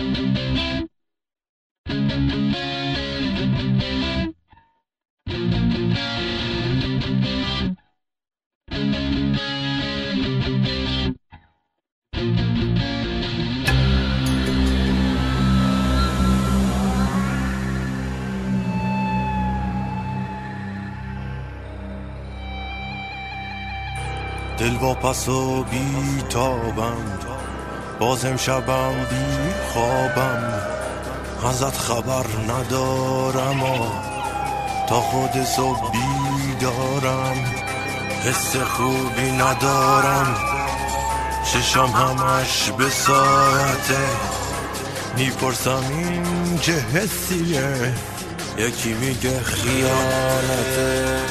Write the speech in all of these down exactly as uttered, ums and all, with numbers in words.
دل واپس و بی تابم، بازم شبم بی خوابم، ازت خبر ندارم و تا خود صبح بیدارم، حس خوبی ندارم، ششم همش به ساعته، میپرسم این چه حسیه، یکی میگه خیانته.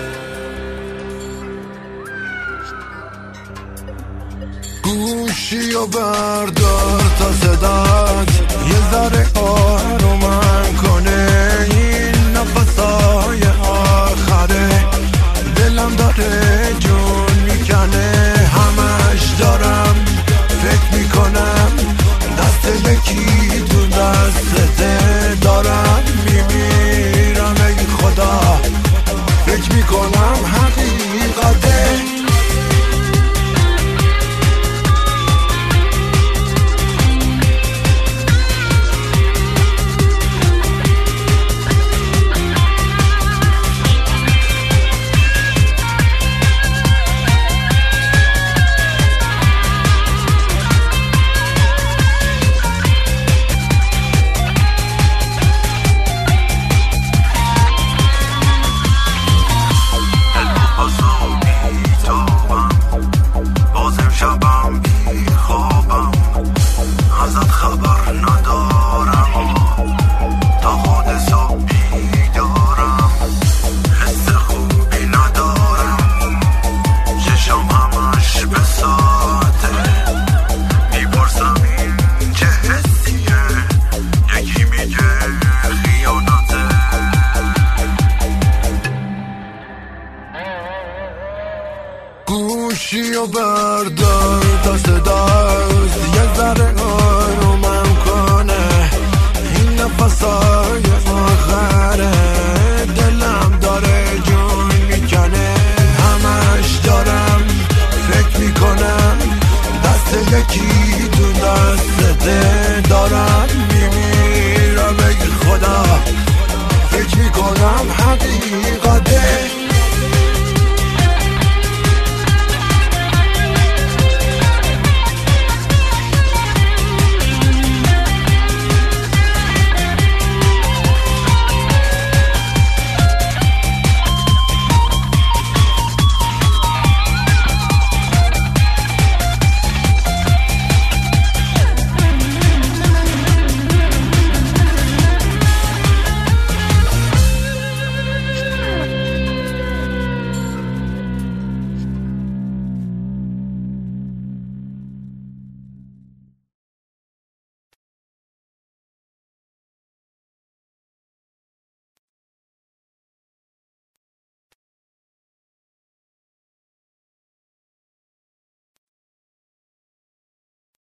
گوشی و بردار تا صدات یه ذره آرومم کنه، این نفسای آخره، دلم داره جون میکنه، همش دارم فکر میکنم دست یکی تو دستته، دارم میمیرم ای خدا، فکر میکنم حقیقته. گوشی و بردار تا صداست یه ذره آرومم کنه، این نفسای آخره، دلم داره جون میکنه، همش دارم فکر میکنم دست یکی تو دستته، دارم میمیرم ای خدا، فکر میکنم حقیقت